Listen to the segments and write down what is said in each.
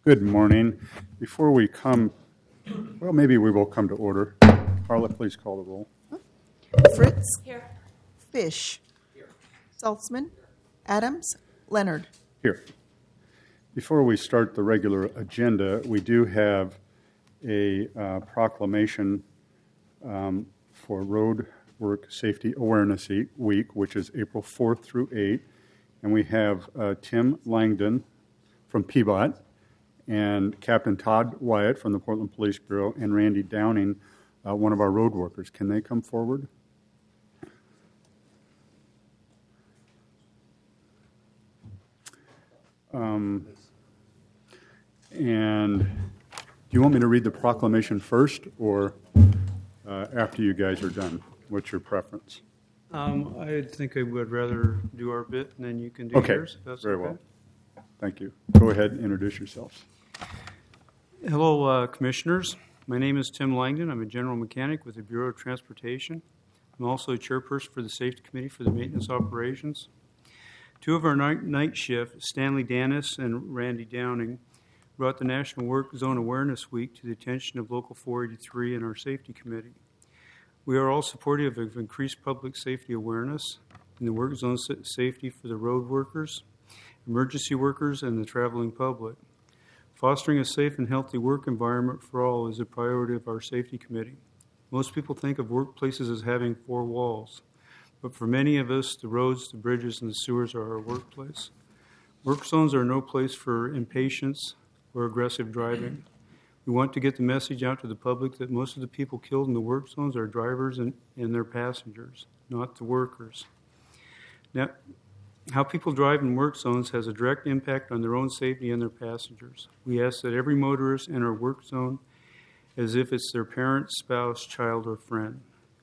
Good morning. Before we come, well, maybe we will come to order. Carla, please call the roll. Fritz. Here. Fish. Here. Saltzman. Adams. Leonard. Here. Before we start the regular agenda, we do have a proclamation for Road Work Safety Awareness Week, which is April 4th through 8th. And we have Tim Langdon from PBOT and Captain Todd Wyatt from the Portland Police Bureau and Randy Downing, one of our road workers. Can they come forward? And do you want me to read the proclamation first or after you guys are done? What's your preference? I think I would rather do our bit and then you can do yours. If that's very okay. well. Thank you. Go ahead and introduce yourselves. Hello, Commissioners. My name is Tim Langdon. I'm a general mechanic with the Bureau of Transportation. I'm also a chairperson for the Safety Committee for the Maintenance Operations. Two of our night shift, Stanley Danis and Randy Downing, brought the National Work Zone Awareness Week to the attention of Local 483 and our Safety Committee. We are all supportive of increased public safety awareness in the work zone safety for the road workers, emergency workers, and the traveling public. Fostering a safe and healthy work environment for all is a priority of our Safety Committee. Most people think of workplaces as having four walls, but for many of us, the roads, the bridges, and the sewers are our workplace. Work zones are no place for impatience or aggressive driving. We want to get the message out to the public that most of the people killed in the work zones are drivers and their passengers, not the workers. Now, how people drive in work zones has a direct impact on their own safety and their passengers. We ask that every motorist enter a work zone as if it's their parent, spouse, child, or friend.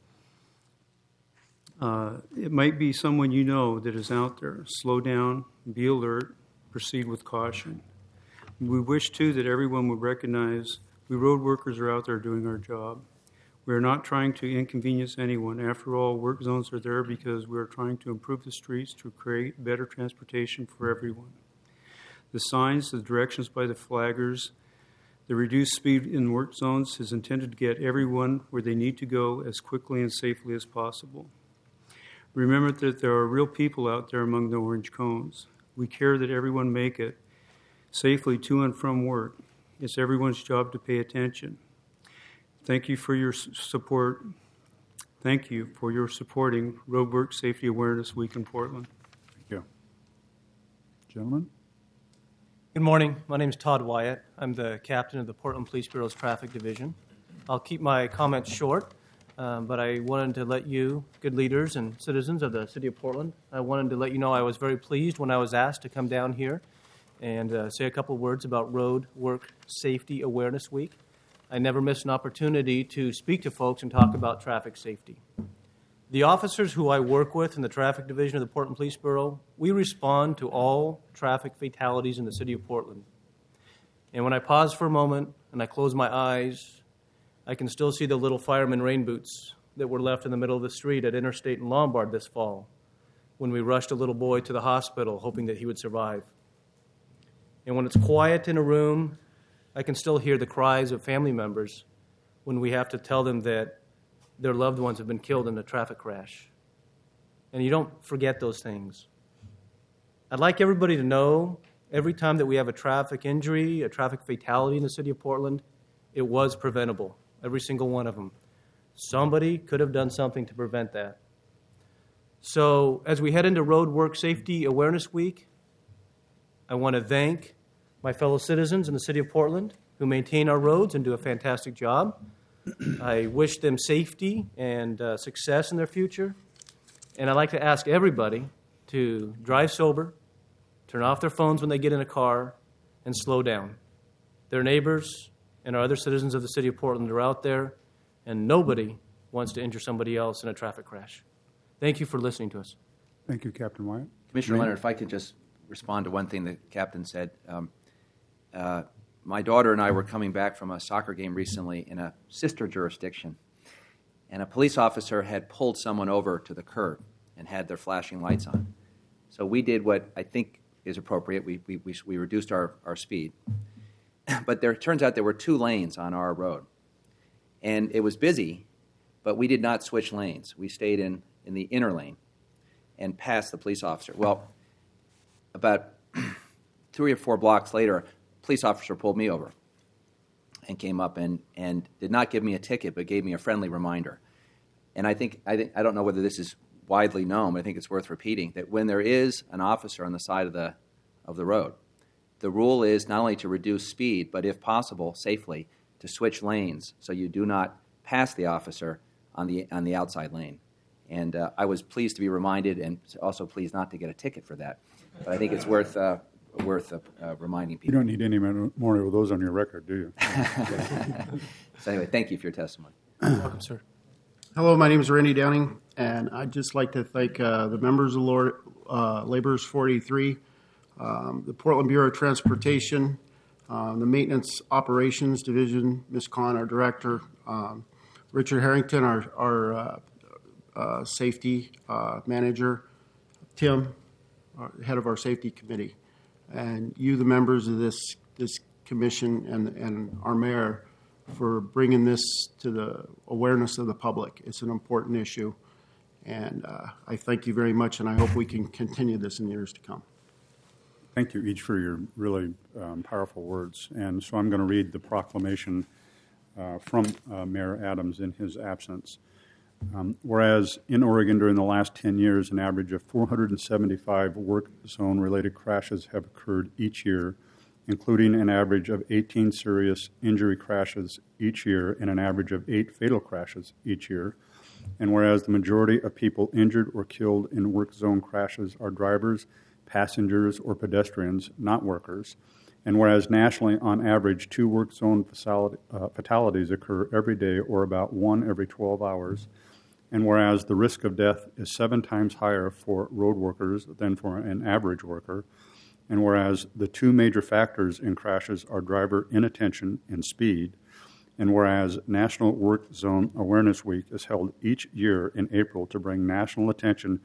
It might be someone you know that is out there. Slow down, be alert, proceed with caution. We wish, too, that everyone would recognize we road workers are out there doing our job. We are not trying to inconvenience anyone. After all, work zones are there because we are trying to improve the streets to create better transportation for everyone. The signs, the directions by the flaggers, the reduced speed in work zones is intended to get everyone where they need to go as quickly and safely as possible. Remember that there are real people out there among the orange cones. We care that everyone make it safely to and from work. It's everyone's job to pay attention. Thank you for your support. Thank you for your supporting Roadwork Safety Awareness Week in Portland. Thank you. Gentlemen? Good morning. My name is Todd Wyatt. I'm the captain of the Portland Police Bureau's Traffic Division. I'll keep my comments short, but I wanted to let you, good leaders and citizens of the City of Portland, I wanted to let you know I was very pleased when I was asked to come down here and say a couple words about Road Work Safety Awareness Week. I never miss an opportunity to speak to folks and talk about traffic safety. The officers who I work with in the Traffic Division of the Portland Police Bureau, we respond to all traffic fatalities in the City of Portland. And when I pause for a moment and I close my eyes, I can still see the little fireman rain boots that were left in the middle of the street at Interstate and Lombard this fall when we rushed a little boy to the hospital hoping that he would survive. And when it's quiet in a room, I can still hear the cries of family members when we have to tell them that their loved ones have been killed in a traffic crash. And you don't forget those things. I'd like everybody to know every time that we have a traffic injury, a traffic fatality in the City of Portland, it was preventable, every single one of them. Somebody could have done something to prevent that. So as we head into Road Work Safety Awareness Week, I want to thank my fellow citizens in the City of Portland who maintain our roads and do a fantastic job. I wish them safety and success in their future. And I'd like to ask everybody to drive sober, turn off their phones when they get in a car, and slow down. Their neighbors and our other citizens of the City of Portland are out there, and nobody wants to injure somebody else in a traffic crash. Thank you for listening to us. Thank you, Captain Wyatt. Commissioner Leonard, if I could just respond to one thing the captain said. My daughter and I were coming back from a soccer game recently in a sister jurisdiction, and a police officer had pulled someone over to the curb and had their flashing lights on. So we did what I think is appropriate. We reduced our speed. but there turns out there were 2 lanes on our road. And it was busy, but we did not switch lanes. We stayed in the inner lane and passed the police officer. Well, about 3 or 4 blocks later, a police officer pulled me over and came up and did not give me a ticket, but gave me a friendly reminder. And I don't know whether this is widely known, but I think it's worth repeating, that when there is an officer on the side of the road, the rule is not only to reduce speed, but if possible, safely, to switch lanes so you do not pass the officer on the outside lane. And I was pleased to be reminded, and also pleased not to get a ticket for that. But I think it's worth reminding people. You don't need any more of those on your record, do you? So anyway, thank you for your testimony. Welcome, sir. Hello, my name is Randy Downing, and I'd just like to thank the members of Laborers 483, the Portland Bureau of Transportation, the Maintenance Operations Division, Ms. Kahn, our director, Richard Harrington, our safety manager, Tim, head of our safety committee, and you, the members of this commission, and our mayor, for bringing this to the awareness of the public. It's an important issue, and I thank you very much, and I hope we can continue this in the years to come. Thank you each for your really powerful words. And so I'm going to read the proclamation from Mayor Adams in his absence. Whereas in Oregon during the last 10 years, an average of 475 work zone-related crashes have occurred each year, including an average of 18 serious injury crashes each year and an average of 8 fatal crashes each year. And whereas the majority of people injured or killed in work zone crashes are drivers, passengers, or pedestrians, not workers. And whereas nationally, on average, 2 work zone fatalities occur every day, or about 1 every 12 hours. And whereas the risk of death is 7 times higher for road workers than for an average worker. And whereas the 2 major factors in crashes are driver inattention and speed. And whereas National Work Zone Awareness Week is held each year in April to bring national attention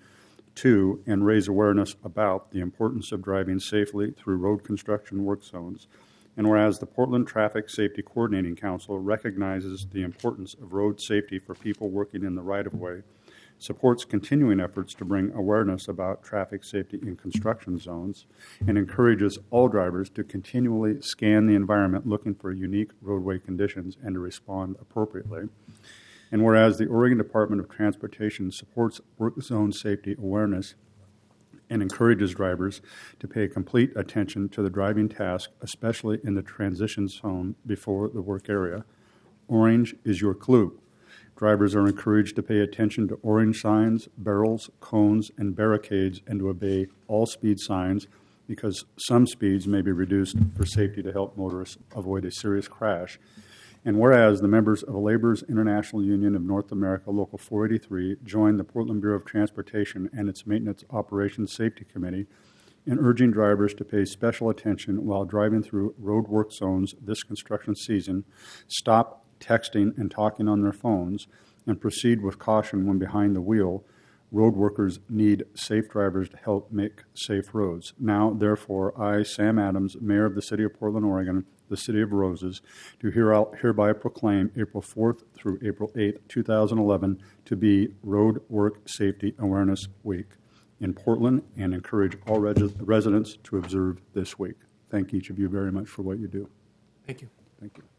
to and raise awareness about the importance of driving safely through road construction work zones. And whereas the Portland Traffic Safety Coordinating Council recognizes the importance of road safety for people working in the right-of-way, supports continuing efforts to bring awareness about traffic safety in construction zones, and encourages all drivers to continually scan the environment looking for unique roadway conditions and to respond appropriately. And whereas the Oregon Department of Transportation supports work zone safety awareness and encourages drivers to pay complete attention to the driving task, especially in the transition zone before the work area. Orange is your clue. Drivers are encouraged to pay attention to orange signs, barrels, cones, and barricades, and to obey all speed signs because some speeds may be reduced for safety to help motorists avoid a serious crash. And whereas the members of the Laborers International Union of North America, Local 483, joined the Portland Bureau of Transportation and its Maintenance Operations Safety Committee in urging drivers to pay special attention while driving through road work zones this construction season, stop texting and talking on their phones, and proceed with caution when behind the wheel. Road workers need safe drivers to help make safe roads. Now, therefore, I, Sam Adams, Mayor of the City of Portland, Oregon, the City of Roses, do hereby proclaim April 4th through April 8th, 2011 to be Road Work Safety Awareness Week in Portland, and encourage all residents to observe this week. Thank each of you very much for what you do. Thank you. Thank you.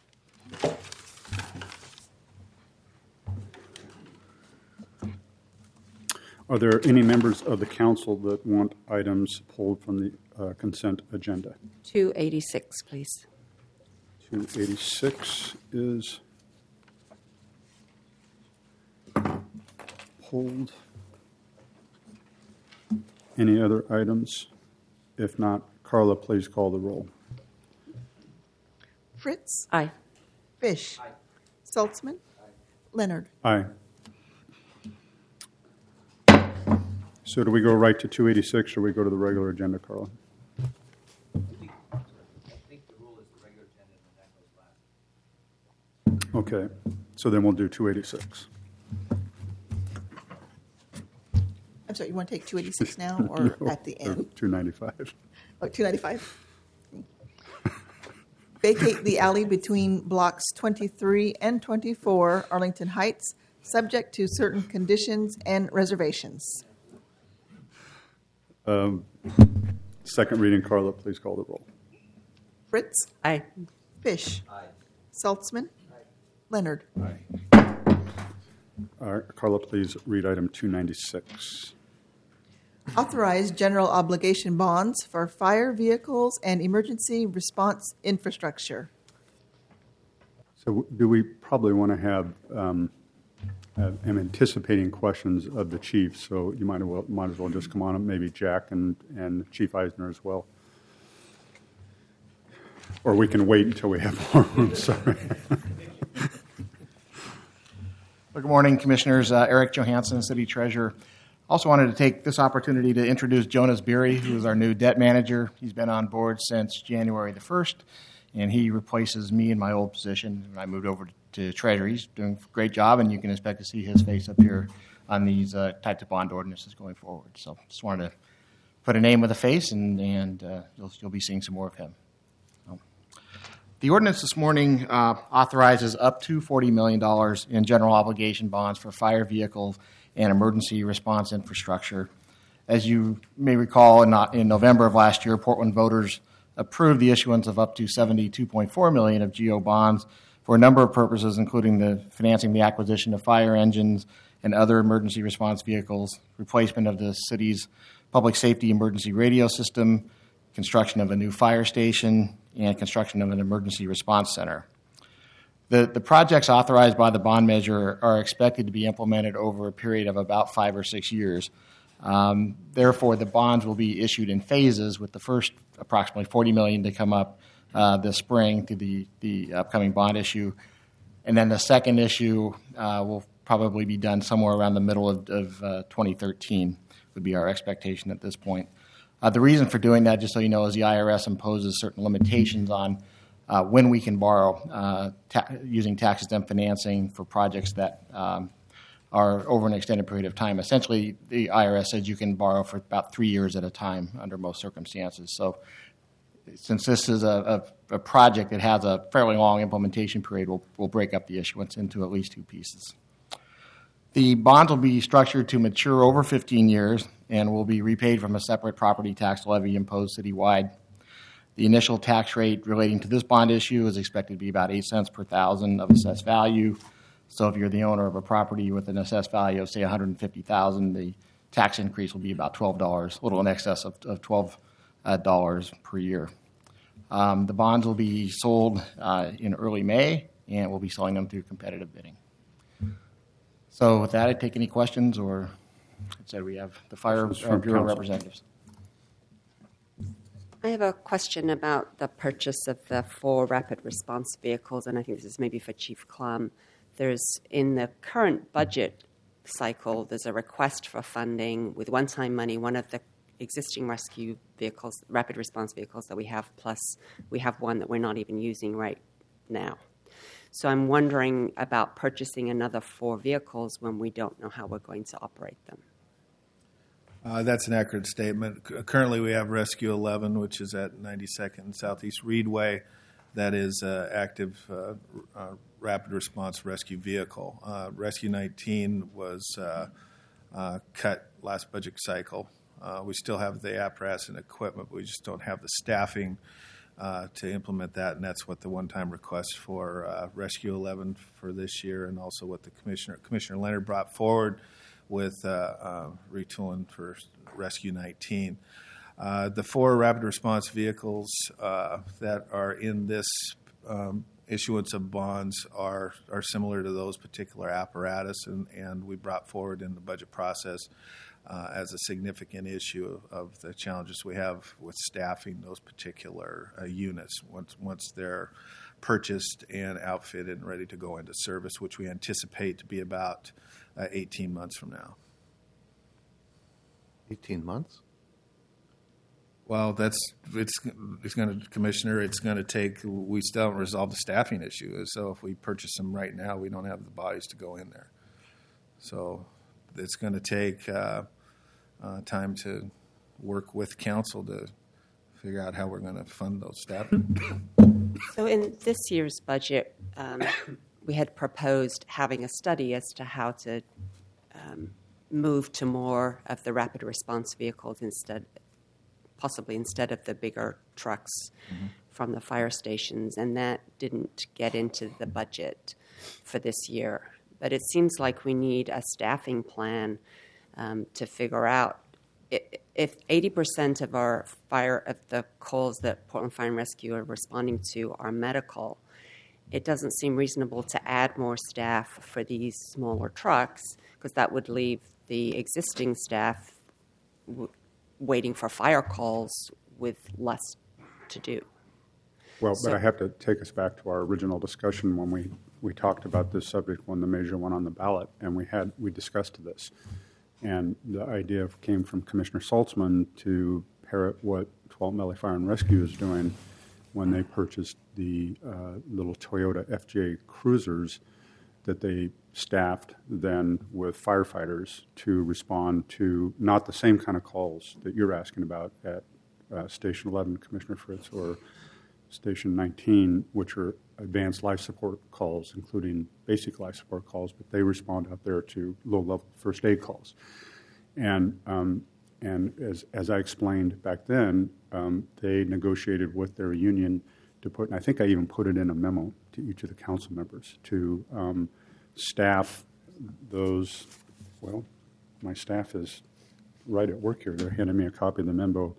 Are there any members of the council that want items pulled from the consent agenda? 286, please. 286 is pulled. Any other items? If not, Carla, please call the roll. Fritz. Aye. Fish. Saltzman. Leonard. Aye. So do we go right to 286 or we go to the regular agenda, Carla? I think the rule is the regular agenda and that goes last. Okay, so then we'll do 286. I'm sorry, you want to take 286 now or No, at the end? 295. Oh, 295? vacate the alley between blocks 23 and 24 Arlington Heights, subject to certain conditions and reservations. Second reading, Carla, please call the roll. Fritz. Aye. Fish. Saltzman. Leonard. Carla, please read item 296. Authorize general obligation bonds for fire vehicles and emergency response infrastructure. So do we probably want to have, I'm anticipating questions of the chief, so you might as well just come on up, maybe Jack and Chief Eisner as well. Or we can wait until we have more room, sorry. Good morning, Commissioners. Eric Johansson, City Treasurer. Also wanted to take this opportunity to introduce Jonas Beery, who is our new debt manager. He's been on board since January the 1st, and he replaces me in my old position when I moved over to Treasury. He's doing a great job, and you can expect to see his face up here on these types of bond ordinances going forward. So just wanted to put a name with a face, and you'll be seeing some more of him. The ordinance this morning authorizes up to $40 million in general obligation bonds for fire vehicles and emergency response infrastructure. As you may recall, in November of last year, Portland voters approved the issuance of up to $72.4 million of GO bonds for a number of purposes, including the financing the acquisition of fire engines and other emergency response vehicles, replacement of the city's public safety emergency radio system, construction of a new fire station, and construction of an emergency response center. The projects authorized by the bond measure are expected to be implemented over a period of about 5 or 6 years. Therefore, the bonds will be issued in phases, with the first approximately $40 million to come up this spring through the upcoming bond issue. And then the second issue will probably be done somewhere around the middle of 2013 would be our expectation at this point. The reason for doing that, just so you know, is the IRS imposes certain limitations on when we can borrow using tax-exempt financing for projects that are over an extended period of time. Essentially, the IRS says you can borrow for about 3 years at a time under most circumstances. So since this is a project that has a fairly long implementation period, we'll break up the issuance into at least 2 pieces. The bonds will be structured to mature over 15 years and will be repaid from a separate property tax levy imposed citywide. The initial tax rate relating to this bond issue is expected to be about 8 cents per thousand of assessed value. So if you're the owner of a property with an assessed value of, say, $150,000, the tax increase will be about $12, a little in excess of $12 per year. The bonds will be sold in early May, and we'll be selling them through competitive bidding. So with that, I take any questions, or I said we have the Fire Bureau representatives. I have a question about the purchase of the 4 rapid response vehicles, and I think this is maybe for Chief Klum. There's, in the current budget cycle, there's a request for funding with one-time money, one of the existing rescue vehicles, rapid response vehicles that we have, plus we have one that we're not even using right now. So I'm wondering about purchasing another 4 vehicles when we don't know how we're going to operate them. That's an accurate statement. Currently, we have Rescue 11, which is at 92nd and Southeast Reedway. That is an active rapid response rescue vehicle. Rescue 19 was cut last budget cycle. We still have the apparatus and equipment, but we just don't have the staffing to implement that, and that's what the one-time request for Rescue 11 for this year, and also what the Commissioner Leonard brought forward with retooling for Rescue 19. The 4 rapid response vehicles that are in this issuance of bonds are similar to those particular apparatus, and we brought forward in the budget process as a significant issue of the challenges we have with staffing those particular units once they're purchased and outfitted and ready to go into service, which we anticipate to be about 18 months from now. 18 months? Well, it's going to, Commissioner, it's going to take, we still haven't resolved the staffing issue. So if we purchase them right now, we don't have the bodies to go in there. So it's going to take time to work with council to figure out how we're going to fund those staffing. So in this year's budget, we had proposed having a study as to how to move to more of the rapid response vehicles possibly instead of the bigger trucks from the fire stations, and that didn't get into the budget for this year. But it seems like we need a staffing plan to figure out if 80% of the calls that Portland Fire and Rescue are responding to are medical. It doesn't seem reasonable to add more staff for these smaller trucks, because that would leave the existing staff waiting for fire calls with less to do. Well, but I have to take us back to our original discussion when we talked about this subject when the measure went on the ballot, and we discussed this. And the idea came from Commissioner Saltzman to parrot what Tualatin Valley Fire and Rescue is doing when they purchased the little Toyota FJ Cruisers that they staffed then with firefighters to respond to not the same kind of calls that you're asking about at Station 11, Commissioner Fritz, or Station 19, which are advanced life support calls, including basic life support calls, but they respond out there to low-level first aid calls. And as I explained back then, they negotiated with their union to put, and I think I even put it in a memo to each of the council members, to staff those. Well, my staff is right at work here. They're handing me a copy of the memo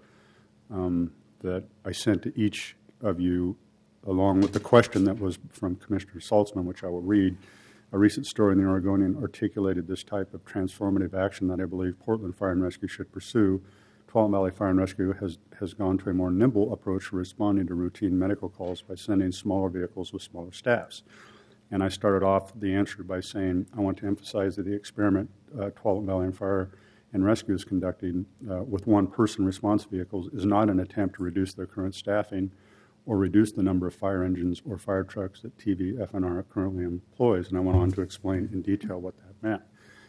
that I sent to each of you, along with the question that was from Commissioner Saltzman, which I will read. A recent story in the Oregonian articulated this type of transformative action that I believe Portland Fire and Rescue should pursue. Tualatin Valley Fire and Rescue has gone to a more nimble approach to responding to routine medical calls by sending smaller vehicles with smaller staffs. And I started off the answer by saying I want to emphasize that the experiment Tualatin Valley Fire and Rescue is conducting with one-person response vehicles is not an attempt to reduce their current staffing or reduce the number of fire engines or fire trucks that TVFNR currently employs. And I went on to explain in detail what that meant.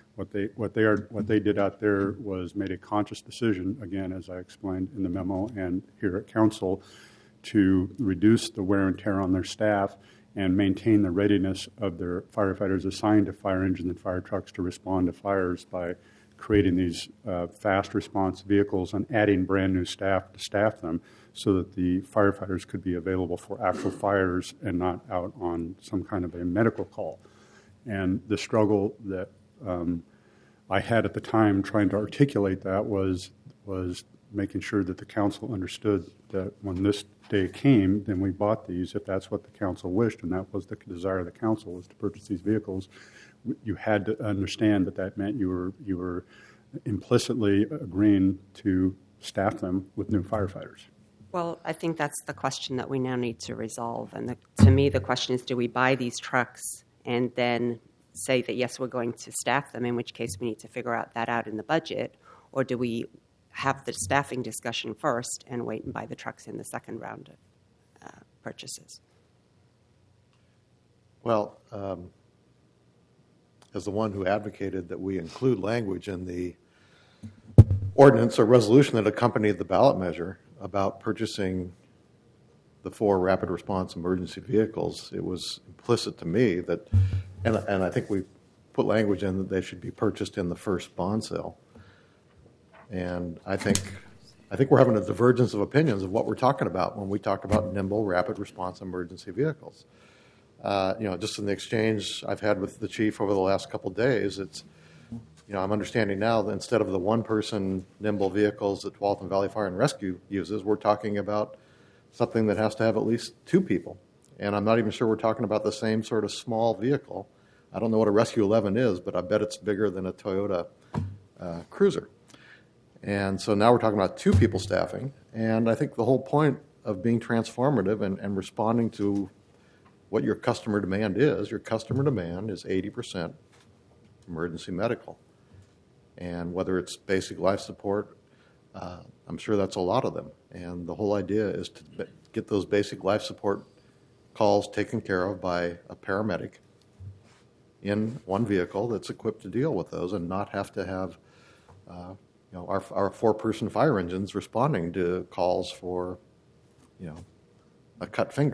What they did out there was made a conscious decision, again, as I explained in the memo and here at council, to reduce the wear and tear on their staff and maintain the readiness of their firefighters assigned to fire engines and fire trucks to respond to fires by creating these fast response vehicles and adding brand new staff to staff them so that the firefighters could be available for actual fires and not out on some kind of a medical call. And the struggle that I had at the time trying to articulate that was making sure that the council understood that when this day came, then we bought these if that's what the council wished, and that was the desire of the council, was to purchase these vehicles. You had to understand that meant you were implicitly agreeing to staff them with new firefighters. Well, I think that's the question that we now need to resolve. And to me, the question is, do we buy these trucks and then say that, yes, we're going to staff them, in which case we need to figure that out in the budget, or do we have the staffing discussion first and wait and buy the trucks in the second round of purchases? Well, as the one who advocated that we include language in the ordinance or resolution that accompanied the ballot measure about purchasing the 4 rapid response emergency vehicles, it was implicit to me that, and I think we put language in that they should be purchased in the first bond sale. And I think we're having a divergence of opinions of what we're talking about when we talk about nimble rapid response emergency vehicles. Just in the exchange I've had with the chief over the last couple of days, I'm understanding now that instead of the one-person nimble vehicles that Tualatin Valley Fire and Rescue uses, we're talking about something that has to have at least 2 people. And I'm not even sure we're talking about the same sort of small vehicle. I don't know what a Rescue 11 is, but I bet it's bigger than a Toyota Cruiser. And so now we're talking about 2 people staffing. And I think the whole point of being transformative and responding to what your customer demand is 80% emergency medical. And whether it's basic life support, I'm sure that's a lot of them. And the whole idea is to get those basic life support calls taken care of by a paramedic in one vehicle that's equipped to deal with those and not have to have our 4-person fire engines responding to calls for a cut finger.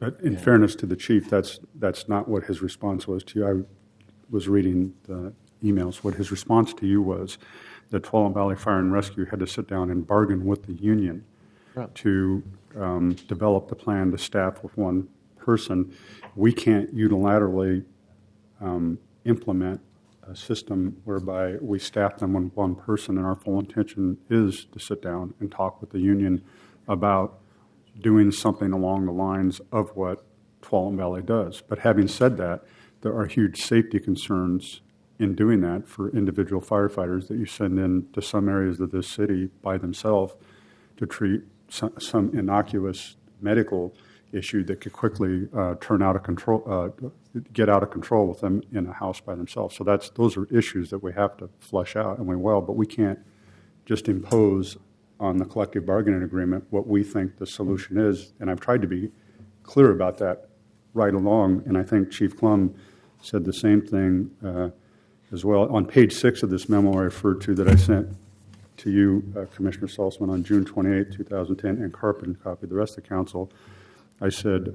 But in fairness to the chief, that's not what his response was to you. I was reading the emails. What his response to you was that Tuolumne Valley Fire and Rescue had to sit down and bargain with the union to develop the plan to staff with one person. We can't unilaterally implement a system whereby we staff them with one person, and our full intention is to sit down and talk with the union about doing something along the lines of what Tuolumne Valley does. But having said that, there are huge safety concerns in doing that for individual firefighters that you send in to some areas of this city by themselves to treat some innocuous medical issue that could quickly turn out of control, get out of control with them in a house by themselves. So those are issues that we have to flesh out, and we will, but we can't just impose on the collective bargaining agreement what we think the solution is. And I've tried to be clear about that right along, and I think Chief Klum said the same thing as well. On page 6 of this memo I referred to that I sent to you, Commissioner Saltzman, on June 28, 2010, and Carpenter copied the rest of the council, I said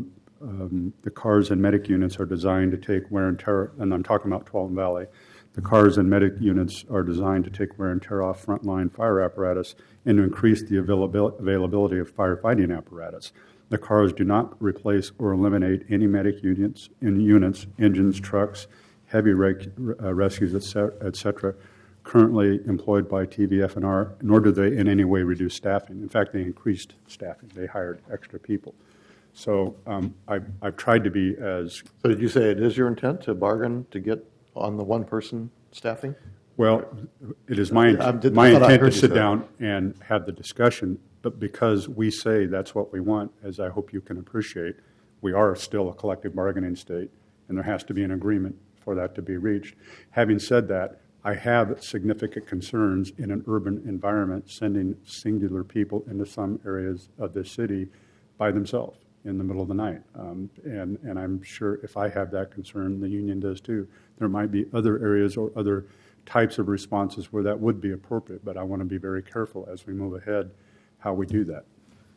the cars and medic units are designed to take wear and tear, and I'm talking about Tuolumne Valley. The cars and medic units are designed to take wear and tear off frontline fire apparatus and to increase the availability of firefighting apparatus. The cars do not replace or eliminate any medic units, engines, trucks, heavy rescues, etc., currently employed by TVF&R, nor do they in any way reduce staffing. In fact, they increased staffing. They hired extra people. So I've tried to be as... So did you say it is your intent to bargain to get on the one-person staffing? Well, it is my intent to sit down and have the discussion, but because we say that's what we want, as I hope you can appreciate, we are still a collective bargaining state, and there has to be an agreement for that to be reached. Having said that, I have significant concerns in an urban environment sending singular people into some areas of this city by themselves in the middle of the night. And I'm sure if I have that concern, the union does too. There might be other areas or other types of responses where that would be appropriate, but I want to be very careful as we move ahead how we do that.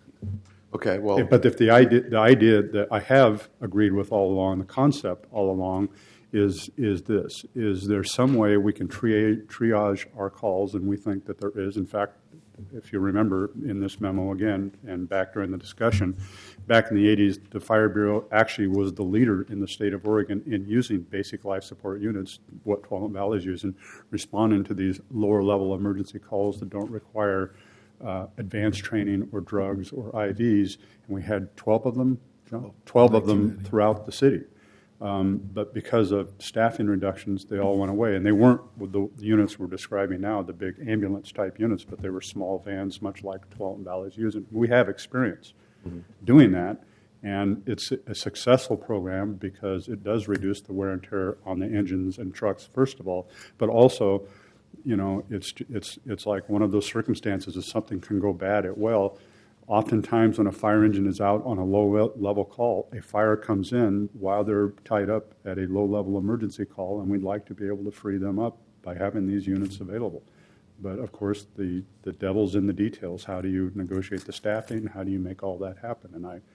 Okay, well... But if the idea that I have agreed with all along, the concept all along, is this. Is there some way we can triage our calls, and we think that there is. In fact, if you remember in this memo again, and back during the discussion, back in the 80s, the Fire Bureau actually was the leader in the state of Oregon in using basic life support units, what Tuolumne Valley is using, responding to these lower-level emergency calls that don't require advanced training or drugs or IVs. And we had 12 of them, 12 of them throughout the city. But because of staffing reductions, they all went away. And they weren't the units we're describing now, the big ambulance-type units, but they were small vans, much like Tuolumne Valley's using. We have experience doing that, and it's a successful program because it does reduce the wear and tear on the engines and trucks, first of all, but also, you know, it's like one of those circumstances if something can go bad at well. Oftentimes when a fire engine is out on a low-level call, a fire comes in while they're tied up at a low-level emergency call, and we'd like to be able to free them up by having these units available. But, of course, the devil's in the details. How do you negotiate the staffing? How do you make all that happen?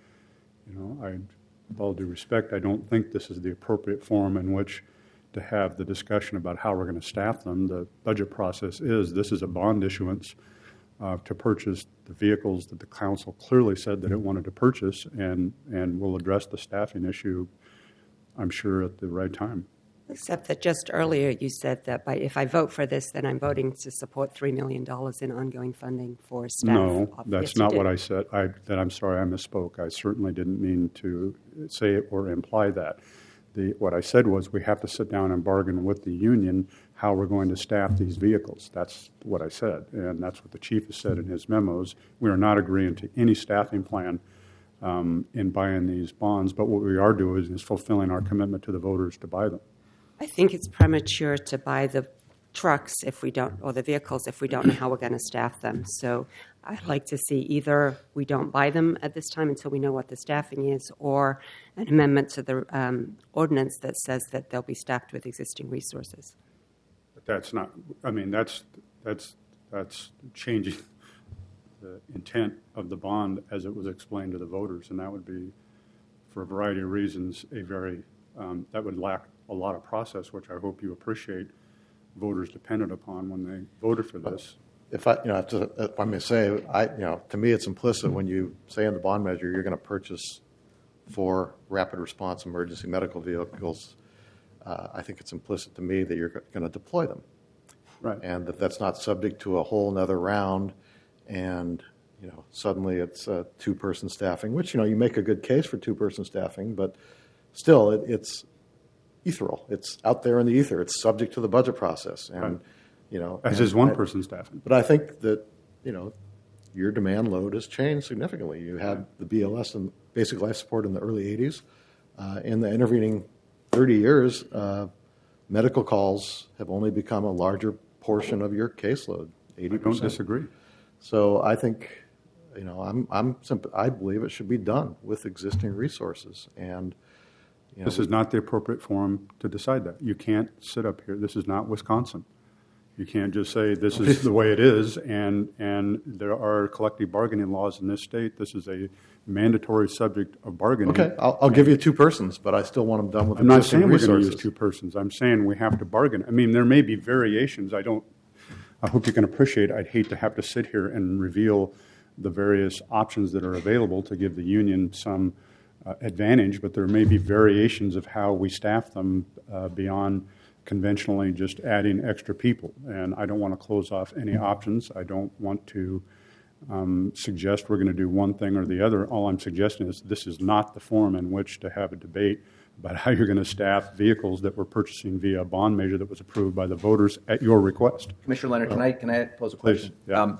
And with all due respect, I don't think this is the appropriate forum in which to have the discussion about how we're going to staff them. The budget process this is a bond issuance to purchase the vehicles that the council clearly said that it wanted to purchase, and we'll address the staffing issue, I'm sure, at the right time. Except that just earlier you said that if I vote for this, then I'm voting to support $3 million in ongoing funding for staff. No, that's not what I said. I'm sorry, I misspoke. I certainly didn't mean to say it or imply that. What I said was we have to sit down and bargain with the union how we're going to staff these vehicles. That's what I said, and that's what the chief has said in his memos. We are not agreeing to any staffing plan in buying these bonds, but what we are doing is fulfilling our commitment to the voters to buy them. I think it's premature to buy the trucks or the vehicles if we don't know how we're going to staff them. So I'd like to see either we don't buy them at this time until we know what the staffing is, or an amendment to the ordinance that says that they'll be staffed with existing resources. But that's not, I mean, that's changing the intent of the bond as it was explained to the voters, and that would be for a variety of reasons, that would lack a lot of process, which I hope you appreciate voters depended upon when they voted for this. If I may say, to me, it's implicit when you say in the bond measure you're going to purchase 4 rapid response emergency medical vehicles. I think it's implicit to me that you're going to deploy them, Right. and that's not subject to a whole nother round. And suddenly it's 2-person staffing, which you make a good case for 2-person staffing, but still it's ethereal. It's out there in the ether. It's subject to the budget process, and As is 1-person staffing. But I think that your demand load has changed significantly. You had the BLS and basic life support in the early 80s. In the intervening 30 years, medical calls have only become a larger portion of your caseload, 80%. I don't disagree. So I think, I believe it should be done with existing resources. And This is not the appropriate forum to decide that. You can't sit up here. This is not Wisconsin. You can't just say this is the way it is, and there are collective bargaining laws in this state. This is a mandatory subject of bargaining. Okay, I'll give you 2 persons, but I still want them done with I'm not existing saying we're going resources. to use 2 persons. I'm saying we have to bargain. I mean, there may be variations. I hope you can appreciate. I'd hate to have to sit here and reveal the various options that are available to give the union some advantage, but there may be variations of how we staff them beyond conventionally just adding extra people. And I don't want to close off any options. I don't want to suggest we're going to do one thing or the other. All I'm suggesting is this is not the forum in which to have a debate about how you're going to staff vehicles that we're purchasing via a bond measure that was approved by the voters at your request. Commissioner Leonard, can I pose a question? Please, yeah.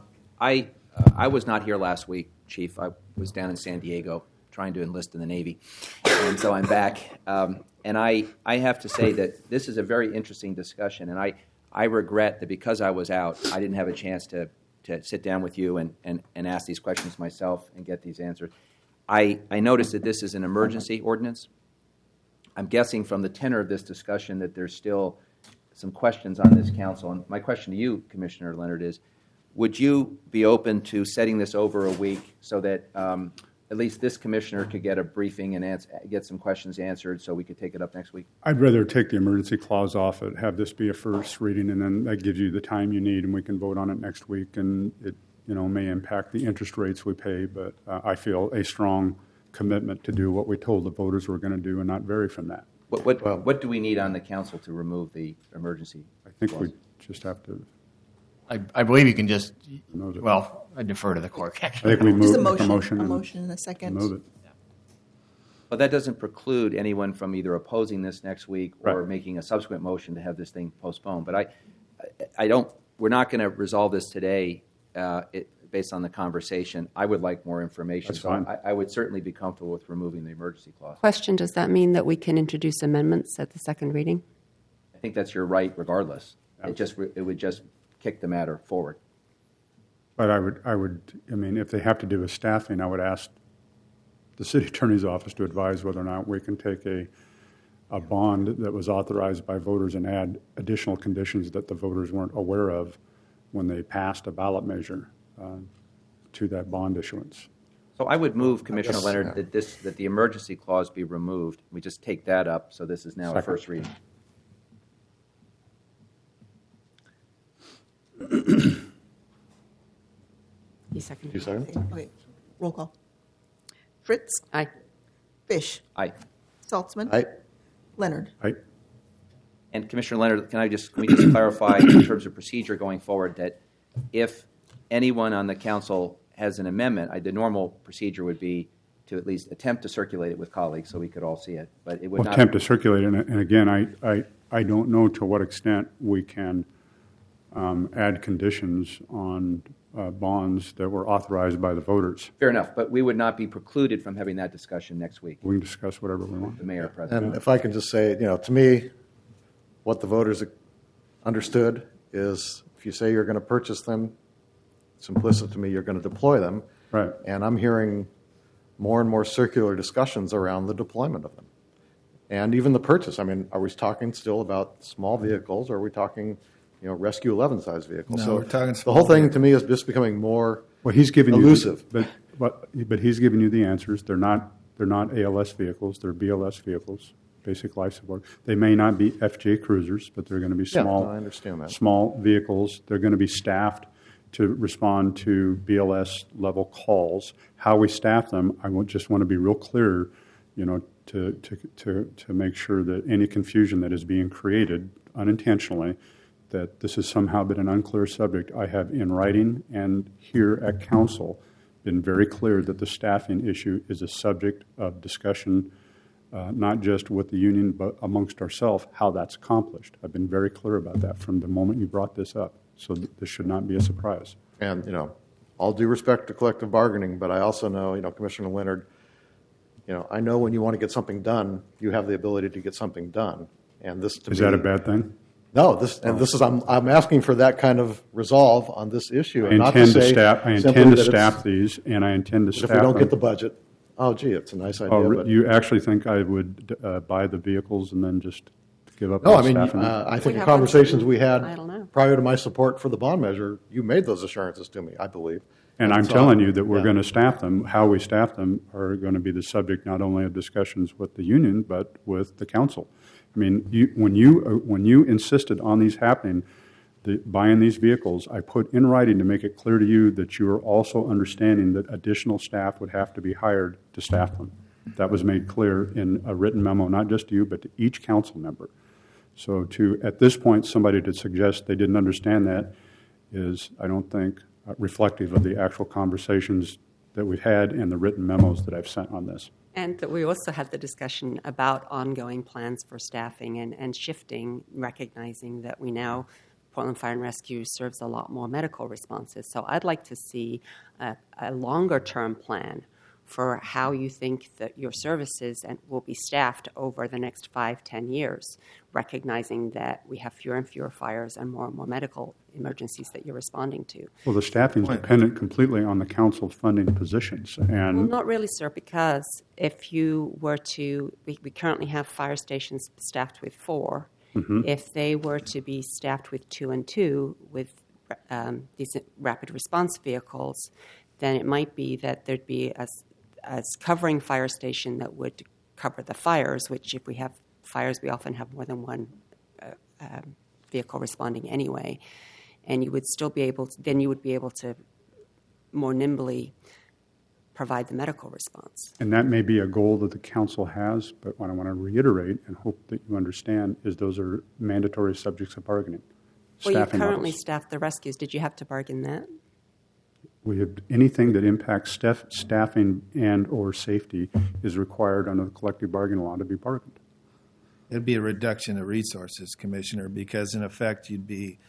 I was not here last week, Chief. I was down in San Diego trying to enlist in the Navy, and so I'm back. And I have to say that this is a very interesting discussion, and I regret that because I was out, I didn't have a chance to sit down with you and ask these questions myself and get these answered. I noticed that this is an emergency ordinance. I'm guessing from the tenor of this discussion that there's still some questions on this council. And my question to you, Commissioner Leonard, is would you be open to setting this over a week so that at least this commissioner could get a briefing and get some questions answered so we could take it up next week? I'd rather take the emergency clause off it, have this be a first reading, and then that gives you the time you need, and we can vote on it next week. And it may impact the interest rates we pay, but I feel a strong commitment to do what we told the voters we're going to do and not vary from that. What do we need on the council to remove the emergency I think clause? we just have to. I believe you can just, Move it. well, I defer to the clerk, I actually. think we move Just a make motion, and and a second. move it. But that doesn't preclude anyone from either opposing this next week or Right. making a subsequent motion to have this thing postponed. But we're not going to resolve this today based on the conversation. I would like more information. That's fine. I would certainly be comfortable with removing the emergency clause. Question, does that mean that we can introduce amendments at the second reading? I think that's your right regardless. It would just kick the matter forward. But I mean, if they have to do with staffing, I would ask the city attorney's office to advise whether or not we can take a bond that was authorized by voters and add additional conditions that the voters weren't aware of when they passed a ballot measure to that bond issuance. So I would move, Commissioner guess, Leonard, yeah. that the emergency clause be removed. We just take that up, so this is now a Second. first reading. You second. You second? Okay, roll call. Fritz, Aye. Fish, Aye. Saltzman, Aye. Leonard. Right? And Commissioner Leonard, can we just clarify in terms of procedure going forward that if anyone on the council has an amendment, the normal procedure would be to at least attempt to circulate it with colleagues so we could all see it. But it would not Attempt to circulate it. And again, I don't know to what extent we can add conditions on bonds that were authorized by the voters. Fair enough, but we would not be precluded from having that discussion next week. We can discuss whatever we want. The mayor, president. And if I can just say, to me, what the voters understood is if you say you're going to purchase them, it's implicit to me you're going to deploy them. Right. And I'm hearing more and more circular discussions around the deployment of them. And even the purchase. I mean, are we talking still about small vehicles? Or are we talking, Rescue 11 size vehicles? No, So we're talking the small whole thing vehicles. to me is just becoming more Well, he's giving elusive. you, but he's giving you the answers. They're not They're not ALS vehicles, they're BLS vehicles, basic life support. They may not be FJ cruisers, but they're going to be small, I understand that. small vehicles. They're going to be staffed to respond to BLS level calls. How we staff them, just want to be real clear, to make sure that any confusion that is being created unintentionally, that this has somehow been an unclear subject. I have in writing and here at council been very clear that the staffing issue is a subject of discussion, not just with the union, but amongst ourselves, how that's accomplished. I've been very clear about that from the moment you brought this up. So this should not be a surprise. And, all due respect to collective bargaining, but I also know, Commissioner Leonard, I know when you want to get something done, you have the ability to get something done. And this to Is me, that a bad thing? No, I'm asking for that kind of resolve on this issue. I And not intend to say staff. I simply intend to that it's- staff these, and I intend to staff If we don't them. get the budget, oh, gee, it's a nice idea. Oh, but you actually think I would buy the vehicles and then just give up no, on I mean, staffing? I think We the have conversations one- we had I don't know. prior to my support for the bond measure, you made those assurances to me, I believe. And I'm so- telling you that we're yeah. going to staff them. How we staff them are going to be the subject not only of discussions with the union, but with the council. I mean, when you insisted on these happening, buying these vehicles, I put in writing to make it clear to you that you are also understanding that additional staff would have to be hired to staff them. That was made clear in a written memo, not just to you, but to each council member. So at this point, somebody to suggest they didn't understand that is, I don't think, reflective of the actual conversations that we've had and the written memos that I've sent on this. And that we also had the discussion about ongoing plans for staffing and shifting, recognizing that we now, Portland Fire and Rescue serves a lot more medical responses. So I'd like to see a longer-term plan for how you think that your services will be staffed over the next 5-10 years, recognizing that we have fewer and fewer fires and more medical emergencies that you're responding to. Well, the staffing is dependent completely on the council funding positions. Well, And not really, sir, because if you were to, we currently have fire stations staffed with 4. If they were to be staffed with 2 and 2 with these rapid response vehicles, then it might be that there'd be a covering fire station that would cover the fires, which if we have fires, we often have more than one vehicle responding anyway. And you would still be able to, then you would be able to more nimbly provide the medical response. And that may be a goal that the council has, but what I want to reiterate and hope that you understand is those are mandatory subjects of bargaining. Well, you Staffing currently levels. staff the rescues. Did you have to bargain that? We have anything that impacts staffing and or safety is required under the collective bargaining law to be bargained. It'd be a reduction of resources, Commissioner, because in effect you'd be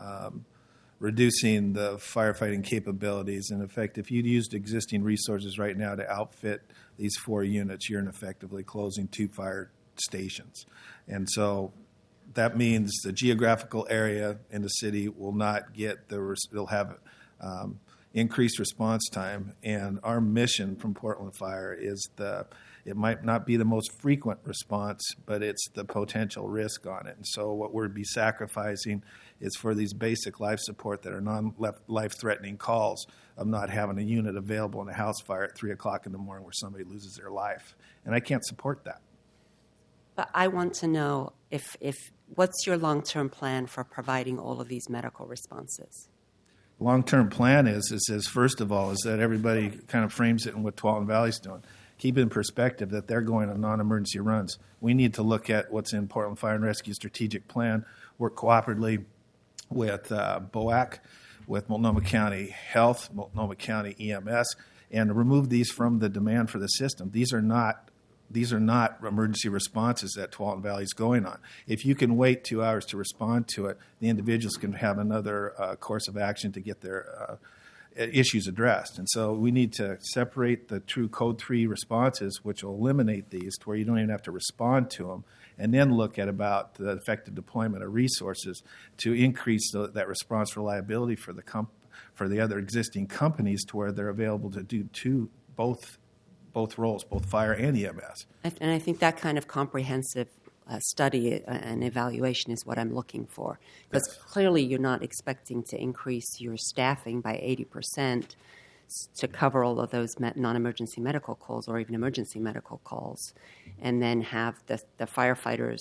reducing the firefighting capabilities. In effect, if you'd used existing resources right now to outfit these 4 units, you're effectively closing 2 fire stations. And so that means the geographical area in the city will not get they'll have increased response time. And our mission from Portland Fire is it might not be the most frequent response, but it's the potential risk on it. And so what we'd be sacrificing is for these basic life support that are non-life-threatening calls of not having a unit available in a house fire at 3 o'clock in the morning where somebody loses their life. And I can't support that. But I want to know if what's your long-term plan for providing all of these medical responses? Long-term plan is first of all, is that everybody kind of frames it in what Tualatin Valley's doing. Keep in perspective that they're going on non-emergency runs. We need to look at what's in Portland Fire and Rescue strategic plan, work cooperatively with BOAC, with Multnomah County Health, Multnomah County EMS, and remove these from the demand for the system. These are not emergency responses that Tualatin Valley is going on. If you can wait 2 hours to respond to it, the individuals can have another course of action to get their issues addressed. And so we need to separate the true Code 3 responses, which will eliminate these to where you don't even have to respond to them, and then look at about the effective deployment of resources to increase that response reliability for the other existing companies to where they're available to do both roles, both fire and EMS. And I think that kind of comprehensive study and evaluation is what I'm looking for. Because clearly you're not expecting to increase your staffing by 80% to cover all of those non-emergency medical calls or even emergency medical calls, and then have the firefighters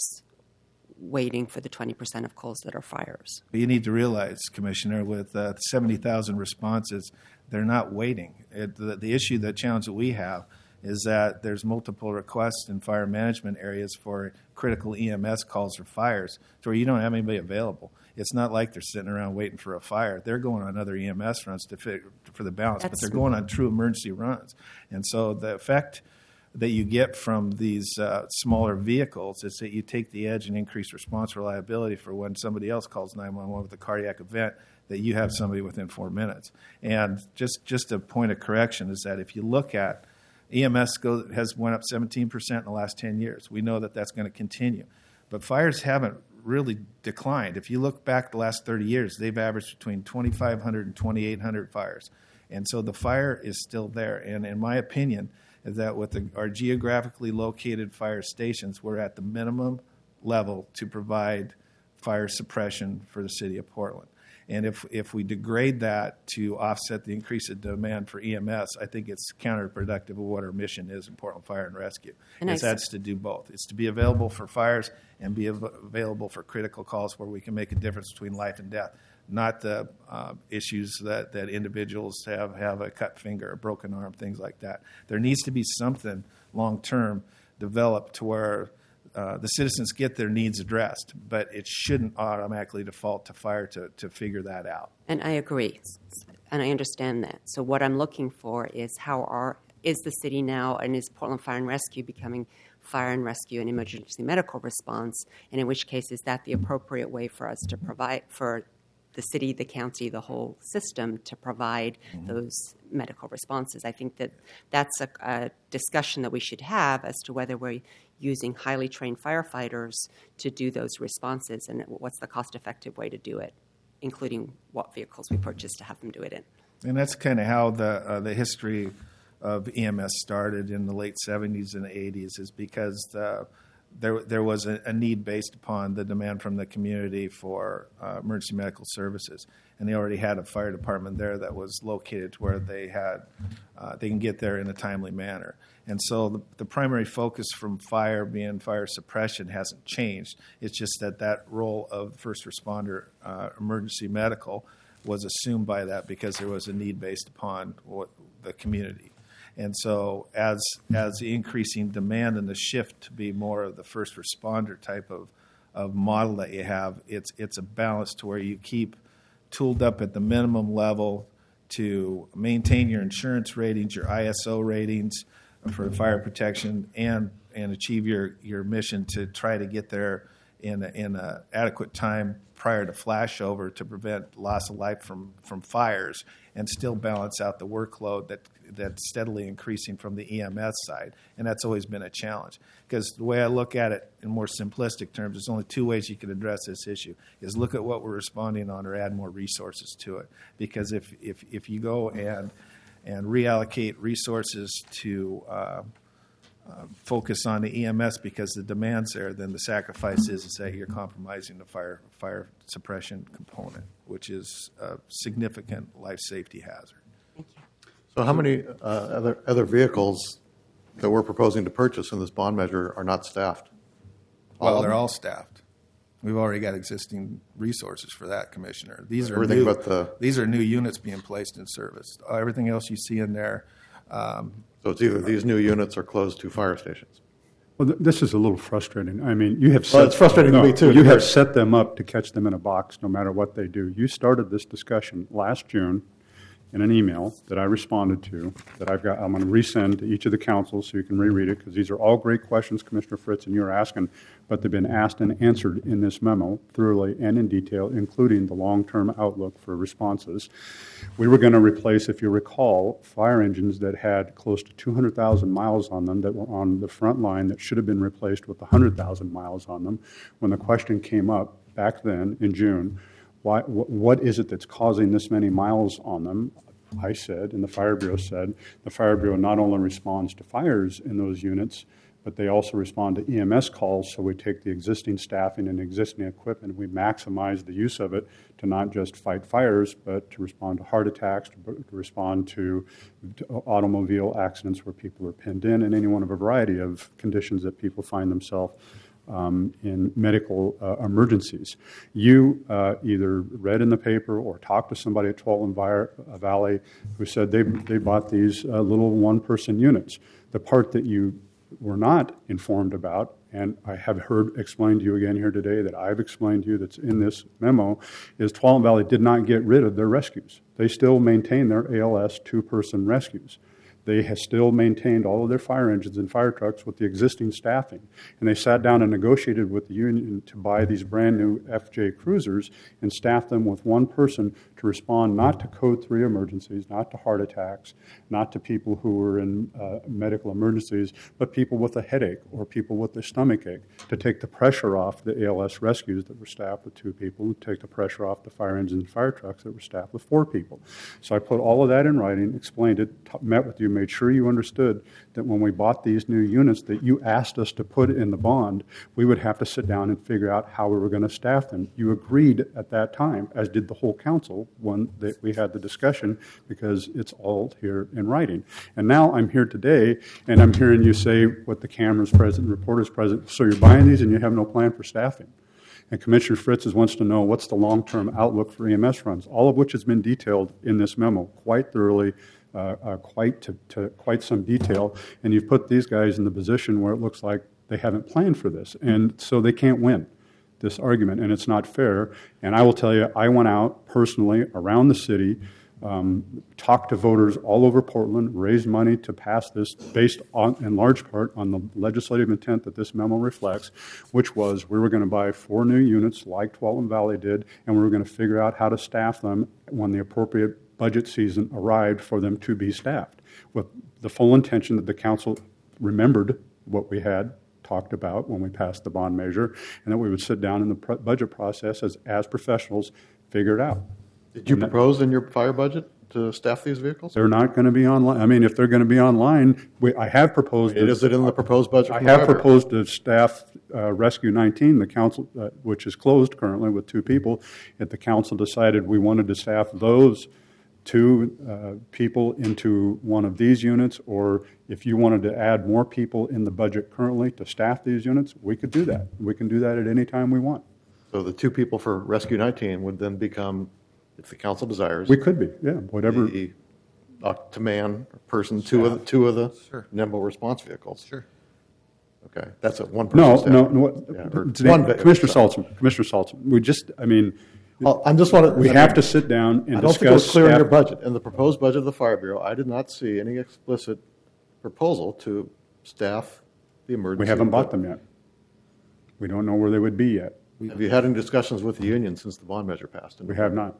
waiting for the 20% of calls that are fires. But you need to realize, Commissioner, with 70,000 responses, they're not waiting. The issue, the challenge that we have is that there's multiple requests in fire management areas for critical EMS calls for fires to where you don't have anybody available. It's not like they're sitting around waiting for a fire. They're going on other EMS runs for the balance, but they're going on true emergency runs. And so the effect that you get from these smaller vehicles is that you take the edge and increase response reliability for when somebody else calls 911 with a cardiac event, that you have somebody within 4 minutes. And just a point of correction is that if you look at EMS has went up 17% in the last 10 years. We know that that's going to continue. But fires haven't really declined. If you look back the last 30 years, they've averaged between 2,500 and 2,800 fires. And so the fire is still there. And in my opinion, is that with our geographically located fire stations, we're at the minimum level to provide fire suppression for the city of Portland. And if we degrade that to offset the increase in demand for EMS, I think it's counterproductive of what our mission is in Portland Fire and Rescue. That's to do both. It's to be available for fires and be available for critical calls where we can make a difference between life and death, not the issues that individuals have a cut finger, a broken arm, things like that. There needs to be something long-term developed to where the citizens get their needs addressed, but it shouldn't automatically default to fire to figure that out. And I agree, and I understand that. So what I'm looking for is is the city now, and is Portland Fire and Rescue becoming fire and rescue and emergency medical response, and in which case is that the appropriate way for us to provide for the city, the county, the whole system to provide those medical responses. I think that's a discussion that we should have as to whether we're using highly trained firefighters to do those responses and what's the cost-effective way to do it, including what vehicles we purchase to have them do it in. And that's kind of how the history of EMS started in the late 70s and 80s, is because there was a need based upon the demand from the community for emergency medical services, and they already had a fire department there that was located to where they can get there in a timely manner. And so the primary focus from fire being fire suppression hasn't changed. It's just that role of first responder emergency medical was assumed by that because there was a need based upon the community. And so as the increasing demand and the shift to be more of the first responder type of model that you have, it's a balance to where you keep tooled up at the minimum level to maintain your insurance ratings, your ISO ratings for fire protection, and achieve your mission to try to get there in a adequate time prior to flashover to prevent loss of life from fires, and still balance out the workload that's steadily increasing from the EMS side. And that's always been a challenge, because the way I look at it in more simplistic terms, there's only two ways you can address this issue, is look at what we're responding on or add more resources to it. Because if you go and reallocate resources to focus on the EMS because the demand's there, then the sacrifice is that you're compromising the fire suppression component, which is a significant life safety hazard. Thank you. So how many other vehicles that we're proposing to purchase in this bond measure are not staffed? Well, they're all staffed. We've already got existing resources for that, Commissioner. These are Everything new, but these are new units being placed in service. Everything else you see in there. So it's either these new units are closed to fire stations. Well, this is a little frustrating. I mean, you have it's frustrating to me, too. You have set them up to catch them in a box no matter what they do. You started this discussion last June in an email that I responded to that I'm going to resend to each of the councils so you can reread it, because these are all great questions, Commissioner Fritz, and you're asking, but they've been asked and answered in this memo thoroughly and in detail, including the long-term outlook for responses. We were going to replace, if you recall, fire engines that had close to 200,000 miles on them that were on the front line that should have been replaced with 100,000 miles on them. When the question came up back then in June, what is it that's causing this many miles on them? I said, and the Fire Bureau said, the Fire Bureau not only responds to fires in those units, but they also respond to EMS calls, so we take the existing staffing and existing equipment, and we maximize the use of it to not just fight fires, but to respond to heart attacks, to respond to automobile accidents where people are pinned in, and any one of a variety of conditions that people find themselves in medical emergencies. You either read in the paper or talked to somebody at Tualatin Valley who said they bought these little one-person units. The part that you were not informed about, and I have heard explained to you again here today that I've explained to you that's in this memo, is Tualatin Valley did not get rid of their rescues. They still maintain their ALS two-person rescues. They have still maintained all of their fire engines and fire trucks with the existing staffing. And they sat down and negotiated with the union to buy these brand new FJ Cruisers and staff them with one person to respond not to Code 3 emergencies, not to heart attacks, not to people who were in medical emergencies, but people with a headache or people with a stomach ache, to take the pressure off the ALS rescues that were staffed with 2 people, and take the pressure off the fire engines and fire trucks that were staffed with 4 people. So I put all of that in writing, explained it, met with you, made sure you understood that when we bought these new units that you asked us to put in the bond, we would have to sit down and figure out how we were going to staff them. You agreed at that time, as did the whole council when we had the discussion, because it's all here in writing. And now I'm here today, and I'm hearing you say what the camera's present, the reporter's present, so you're buying these and you have no plan for staffing. And Commissioner Fritz wants to know what's the long-term outlook for EMS runs, all of which has been detailed in this memo quite thoroughly, quite some detail, and you've put these guys in the position where it looks like they haven't planned for this, and so they can't win this argument, and it's not fair. And I will tell you, I went out personally around the city, talked to voters all over Portland, raised money to pass this based on, in large part, on the legislative intent that this memo reflects, which was we were going to buy 4 new units like Tualatin Valley did, and we were going to figure out how to staff them when the appropriate budget season arrived for them to be staffed, with the full intention that the council remembered what we had talked about when we passed the bond measure, and that we would sit down in the budget process as professionals, figure it out. Did you propose in your fire budget to staff these vehicles? They're not going to be online. I mean, if they're going to be online, I have proposed. Is it in the proposed budget? I have proposed to staff Rescue 19, the council, which is closed currently with 2 people. If the council decided we wanted to staff those 2 people into one of these units, or if you wanted to add more people in the budget currently to staff these units, we could do that. We can do that at any time we want. So the 2 people for Rescue 19 would then become, if the council desires, we could be, yeah, whatever. The to-man person, two of the Sure. nimble response vehicles. Sure. Okay, that's a one person. No. Yeah, Commissioner Saltzman, we just, I mean, well, I'm just want to. we have to sit down and I don't discuss. think it was clear in staff. your budget. In the proposed budget of the Fire Bureau, I did not see any explicit proposal to staff the emergency. We haven't bought them yet. We don't know where they would be yet. Have you had any discussions with the union since the bond measure passed? We have not.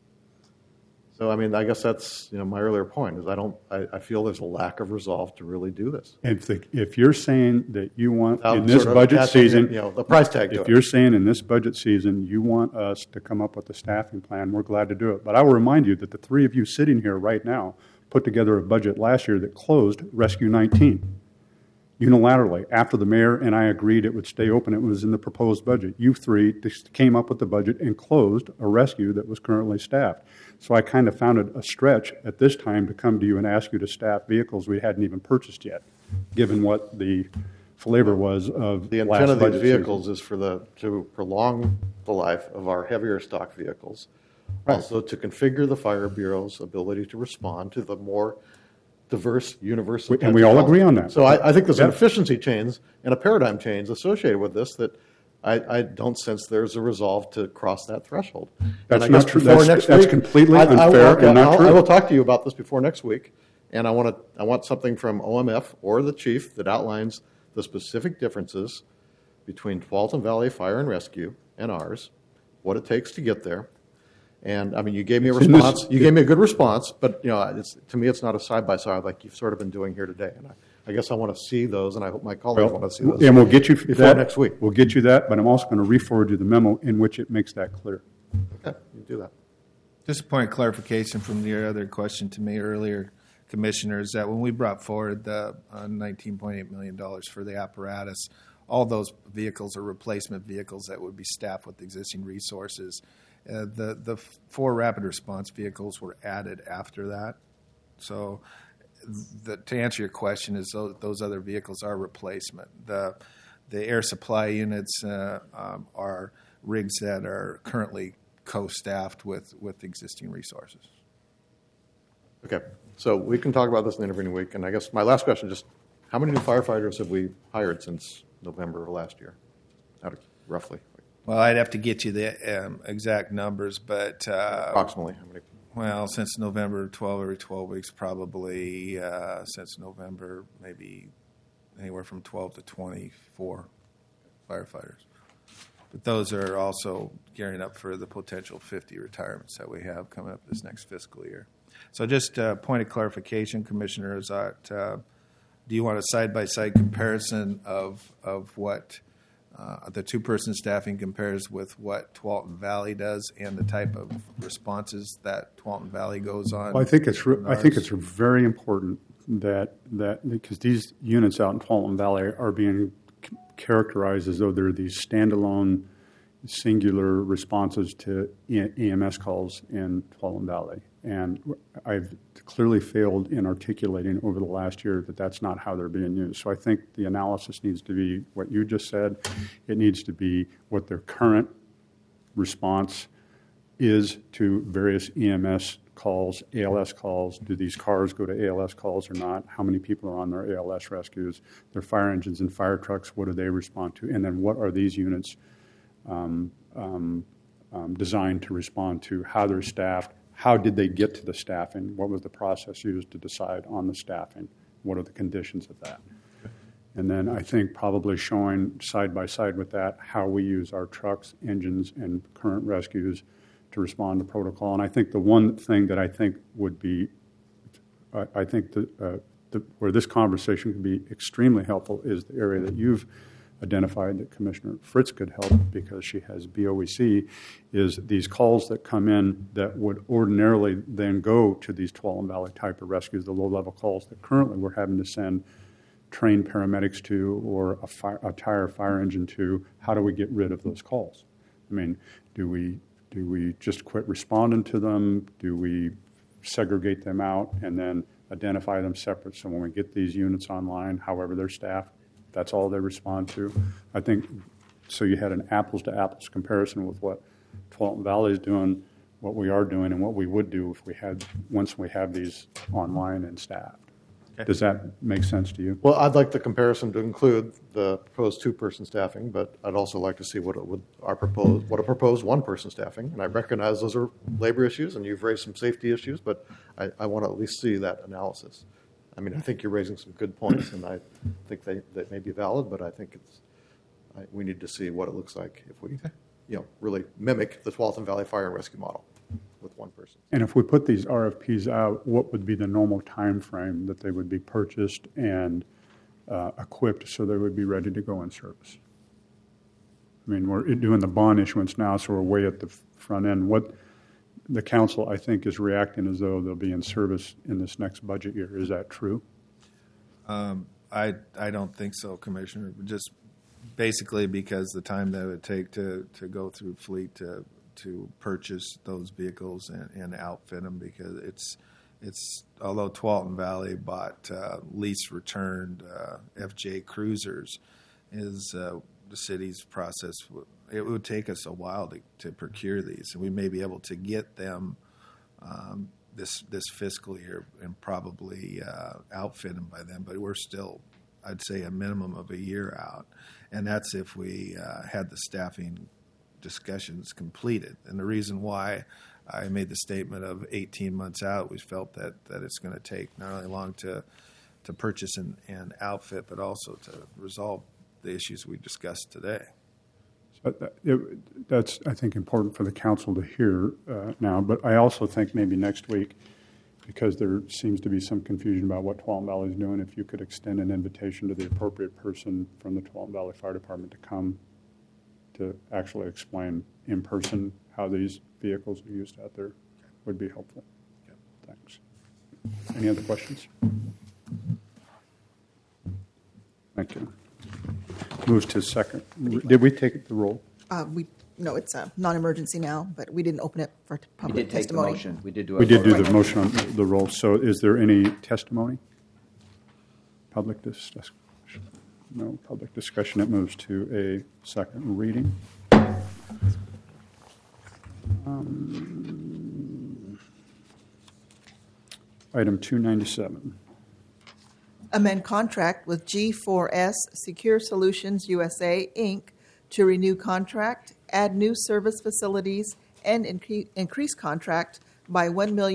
So, I mean, I guess that's my earlier point is I feel there's a lack of resolve to really do this. If you're saying that you want Without in this sort of budget attaching, season, the price tag to if it. you're saying in this budget season you want us to come up with a staffing plan, we're glad to do it. But I will remind you that the 3 of you sitting here right now put together a budget last year that closed Rescue 19 unilaterally. After the mayor and I agreed it would stay open, it was in the proposed budget. You 3 just came up with the budget and closed a rescue that was currently staffed. So I kind of found it a stretch at this time to come to you and ask you to staff vehicles we hadn't even purchased yet, given what the flavor was of The last intent of these budget vehicles season. is to prolong the life of our heavier stock vehicles. Right. Also to configure the Fire Bureau's ability to respond to the more diverse universe. And we all agree on that. So I think there's an Yeah. efficiency change and a paradigm change associated with this that I don't sense there's a resolve to cross that threshold. That's And I not guess true. before That's- next that's week, completely unfair and not true. I will talk to you about this before next week, and I want something from OMF or the chief that outlines the specific differences between Tualatin Valley Fire and Rescue and ours, what it takes to get there. And I mean, you gave me a response. You gave me a good response, but to me, it's not a side by side like you've sort of been doing here today. And I guess I want to see those, and I hope my colleagues want to see those. And we'll get you before that next week. We'll get you that, but I'm also going to re-forward you the memo in which it makes that clear. Okay, you do that. Just a point of clarification from your other question to me earlier, commissioners that when we brought forward the $19.8 million for the apparatus, all those vehicles are replacement vehicles that would be staffed with existing resources. The 4 rapid response vehicles were added after that. So to answer your question, is those other vehicles are replacement. The air supply units are rigs that are currently co-staffed with existing resources. Okay, so we can talk about this in the intervening week. And I guess my last question, just how many new firefighters have we hired since November of last year? Roughly. Well, I'd have to get you the exact numbers, but Approximately how many? Well, since November, every 12 weeks, probably since November, maybe anywhere from 12 to 24 firefighters. But those are also gearing up for the potential 50 retirements that we have coming up this next fiscal year. So just a point of clarification, Commissioner, is that do you want a side-by-side comparison of what the 2-person staffing compares with what Tualatin Valley does and the type of responses that Tualatin Valley goes on? Well, I think it's very important that because these units out in Tualatin Valley are being characterized as though they're these standalone, singular responses to EMS calls in Tualatin Valley. And I've clearly failed in articulating over the last year that that's not how they're being used. So I think the analysis needs to be what you just said. It needs to be what their current response is to various EMS calls, ALS calls. Do these cars go to ALS calls or not? How many people are on their ALS rescues? Their fire engines and fire trucks, what do they respond to? And then what are these units designed to respond to? How they're staffed? How did they get to the staffing? What was the process used to decide on the staffing? What are the conditions of that? And then I think probably showing side by side with that how we use our trucks, engines, and current rescues to respond to protocol. And I think the one thing that I think would be, where this conversation could be extremely helpful is the area that you've identified that Commissioner Fritz could help because she has BOEC, is these calls that come in that would ordinarily then go to these Tualatin Valley type of rescues, the low-level calls that currently we're having to send trained paramedics to or a tire fire engine to. How do we get rid of those calls? I mean, do we just quit responding to them? Do we segregate them out and then identify them separate so when we get these units online, however they're staffed, that's all they respond to? I think so. You had an apples-to-apples comparison with what Tualatin Valley is doing, what we are doing, and what we would do if we had once we have these online and staffed. Okay. Does that make sense to you? Well, I'd like the comparison to include the proposed 2-person staffing, but I'd also like to see what a proposed 1-person staffing. And I recognize those are labor issues, and you've raised some safety issues, but I want to at least see that analysis. I mean, I think you're raising some good points, and I think they may be valid, but I think we need to see what it looks like if we, really mimic the Tualatin Valley Fire and Rescue model with 1 person. And if we put these RFPs out, what would be the normal time frame that they would be purchased and equipped so they would be ready to go in service? I mean, we're doing the bond issuance now, so we're way at the front end. What the council, I think, is reacting as though they'll be in service in this next budget year. Is that true? I don't think so, Commissioner. Just basically because the time that it would take to go through fleet to purchase those vehicles and outfit them, because it's although Tualatin Valley bought lease returned FJ Cruisers, is the city's process. It would take us a while to procure these, and we may be able to get them this fiscal year and probably outfit them by then. But we're still, I'd say, a minimum of a year out, and that's if we had the staffing discussions completed. And the reason why I made the statement of 18 months out, we felt that it's going to take not only long to purchase and outfit, but also to resolve the issues we discussed today. So that's, I think, important for the council to hear now. But I also think maybe next week, because there seems to be some confusion about what Tualatin Valley is doing, if you could extend an invitation to the appropriate person from the Tualatin Valley Fire Department to come to actually explain in person how these vehicles are used out there would be helpful. Okay. Thanks. Any other questions? Thank you. Moves to second. Did we take the roll? No, it's a non-emergency now, but we didn't open it for We public did take the testimony. motion. We did do a We did do vote. the motion on the roll. So is there any testimony? Public discussion? No public discussion. It moves to a second reading. Item 297. Amend contract with G4S Secure Solutions USA, Inc. to renew contract, add new service facilities, and increase contract by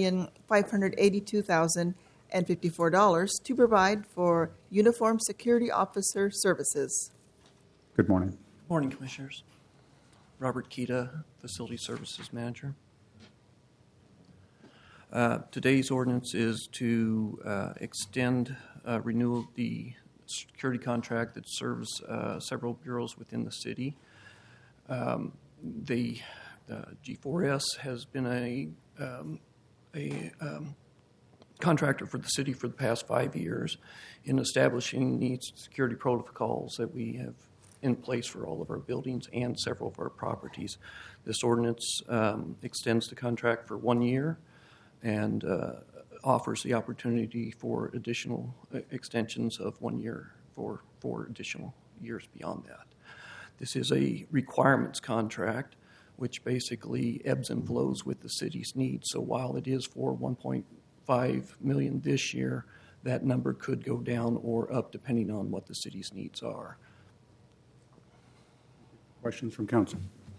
$1,582,054 to provide for uniform security officer services. Good morning. Morning, Commissioners. Robert Kita, Facility Services Manager. Today's ordinance is to extend renewal of the security contract that serves several bureaus within the city. The G4S has been a contractor for the city for the past 5 years in establishing the security protocols that we have in place for all of our buildings and several of our properties. This ordinance extends the contract for 1 year and offers the opportunity for additional extensions of 1 year for 4 additional years beyond that. This is a requirements contract, which basically ebbs and flows with the city's needs. So while it is for $1.5 million this year, that number could go down or up depending on what the city's needs are. Questions from council?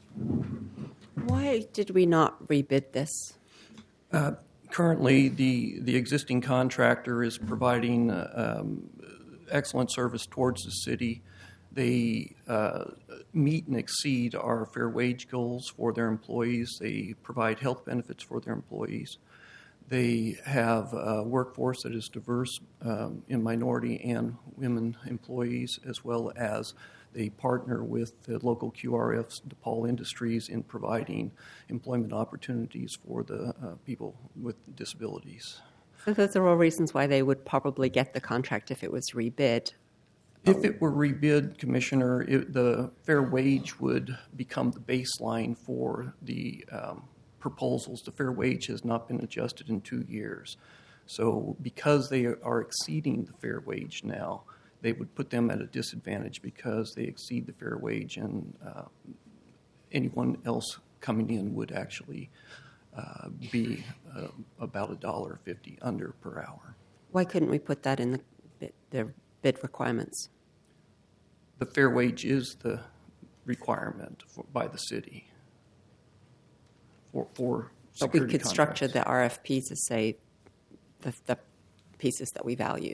Why did we not rebid this? Currently, the existing contractor is providing excellent service towards the city. They meet and exceed our fair wage goals for their employees. They provide health benefits for their employees. They have a workforce that is diverse in minority and women employees, as well as they partner with the local QRFs, DePaul Industries, in providing employment opportunities for the people with disabilities. So those are all reasons why they would probably get the contract if it was rebid. If it were rebid, Commissioner, the fair wage would become the baseline for the proposals. The fair wage has not been adjusted in 2 years. So because they are exceeding the fair wage now, they would put them at a disadvantage because they exceed the fair wage, and anyone else coming in would actually be about $1.50 under per hour. Why couldn't we put that in the bid requirements? The fair wage is the requirement by the city for But we security could structure contracts. the RFP to say the pieces that we value.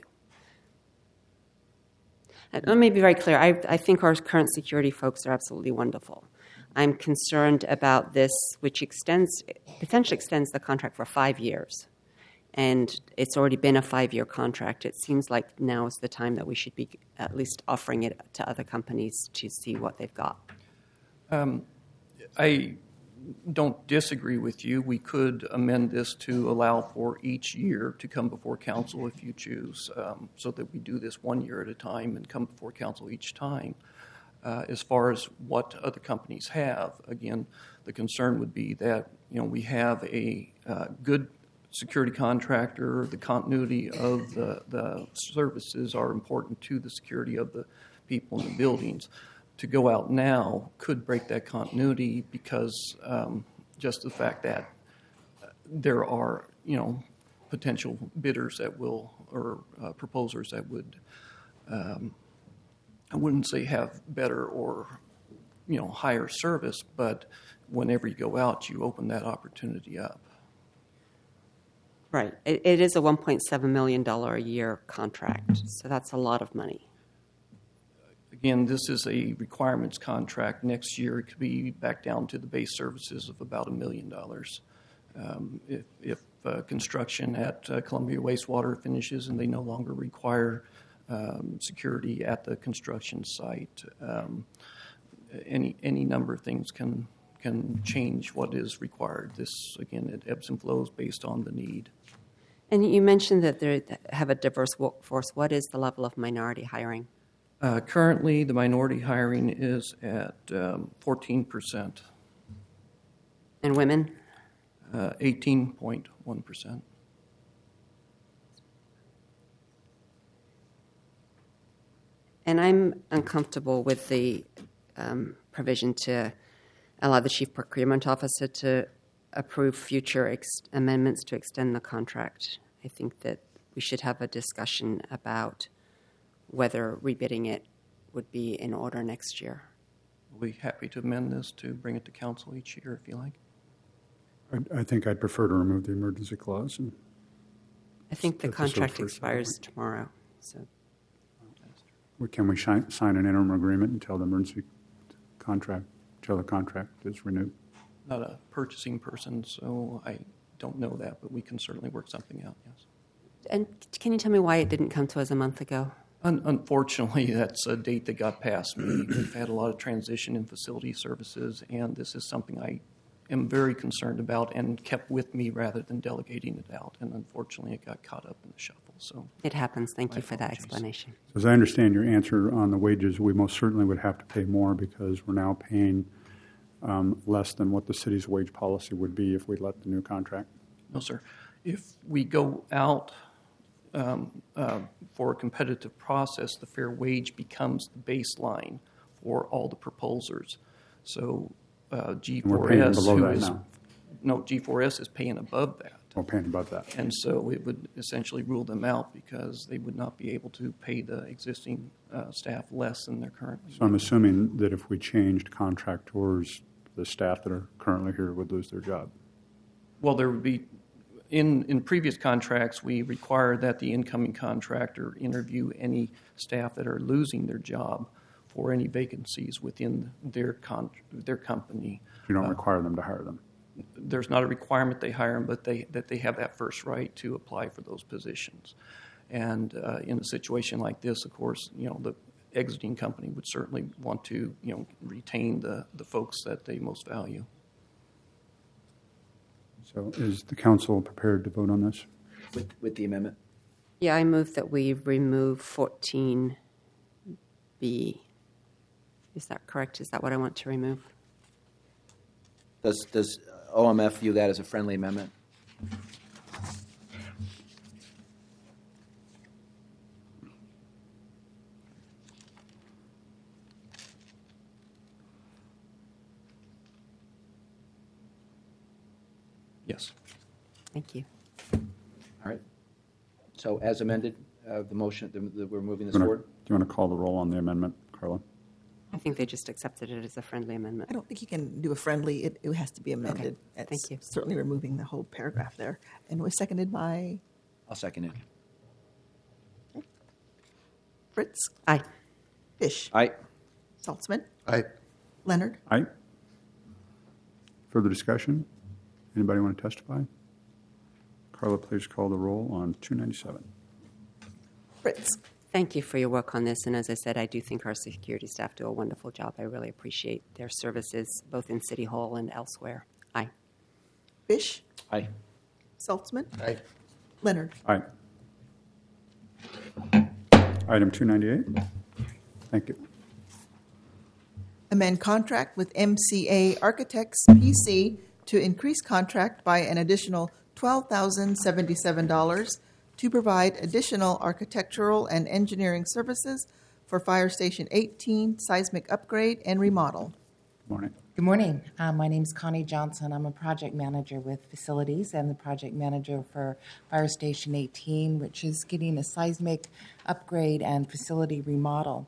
And let me be very clear. I think our current security folks are absolutely wonderful. I'm concerned about this, which potentially extends the contract for 5 years. And it's already been a 5-year contract. It seems like now is the time that we should be at least offering it to other companies to see what they've got. I don't disagree with you. We could amend this to allow for each year to come before council if you choose, so that we do this 1 year at a time and come before council each time. As far as what other companies have, again, the concern would be that we have a good security contractor. The continuity of the services are important to the security of the people in the buildings. To go out now could break that continuity because just the fact that there are, potential bidders that will, or proposers that would, I wouldn't say have better or, higher service, but whenever you go out, you open that opportunity up. Right. It is a $1.7 million a year contract, so that's a lot of money. Again, this is a requirements contract. Next year, it could be back down to the base services of about $1 million. If construction at Columbia Wastewater finishes and they no longer require security at the construction site, any number of things can change what is required. This, again, it ebbs and flows based on the need. And you mentioned that they have a diverse workforce. What is the level of minority hiring? Currently, the minority hiring is at 14%, And women? 18.1%. And I'm uncomfortable with the provision to allow the chief procurement officer to approve future amendments to extend the contract. I think that we should have a discussion about whether rebidding it would be in order next year. We'll be happy to amend this to bring it to council each year if you like. I think I'd prefer to remove the emergency clause. And I think the That's the contract first expires tomorrow. So can we sign an interim agreement until the contract is renewed? Not a purchasing person, so I don't know that, but we can certainly work something out, yes. And can you tell me why it didn't come to us a month ago? Unfortunately, that's a date that got past me. We've had a lot of transition in facility services, and this is something I am very concerned about and kept with me rather than delegating it out. And unfortunately, it got caught up in the shuffle. So it happens. Thank you for that explanation. As I understand your answer on the wages, we most certainly would have to pay more because we're now paying less than what the city's wage policy would be if we let the new contract. No, sir. If we go out for a competitive process, the fair wage becomes the baseline for all the proposers. So G4S, G4S is paying above that. Oh, paying above that. And so it would essentially rule them out because they would not be able to pay the existing staff less than they're currently. So I'm assuming that if we changed contractors, the staff that are currently here would lose their job. Well, there would be. In previous contracts, we require that the incoming contractor interview any staff that are losing their job for any vacancies within their company. You don't require them to hire them. There's not a requirement they hire them, but that they have that first right to apply for those positions. And in a situation like this, of course, the exiting company would certainly want to retain the folks that they most value. So is the council prepared to vote on this? With the amendment? Yeah, I move that we remove 14B. Is that correct? Is that what I want to remove? Does OMF view that as a friendly amendment? Yes. Thank you. All right. So as amended, the motion, we're moving this forward? Do you want to call the roll on the amendment, Carla? I think they just accepted it as a friendly amendment. I don't think you can do a friendly. It has to be amended. Okay. Thank you. Certainly removing the whole paragraph there. And it was seconded by I'll second it. Fritz, Aye. Fish, Aye. Saltzman, Aye. Leonard. Aye. Further discussion? Anybody want to testify? Carla, please call the roll on 297. Fritz, Thank you for your work on this. And as I said, I do think our security staff do a wonderful job. I really appreciate their services, both in City Hall and elsewhere. Aye. Fish, Aye. Saltzman, Aye. Leonard. Aye. Item 298. Thank you. Amend contract with MCA Architects PC to increase contract by an additional $12,077 to provide additional architectural and engineering services for Fire Station 18 seismic upgrade and remodel. Good morning. Good morning. My name is Connie Johnson. I'm a project manager with facilities and the project manager for Fire Station 18, which is getting a seismic upgrade and facility remodel.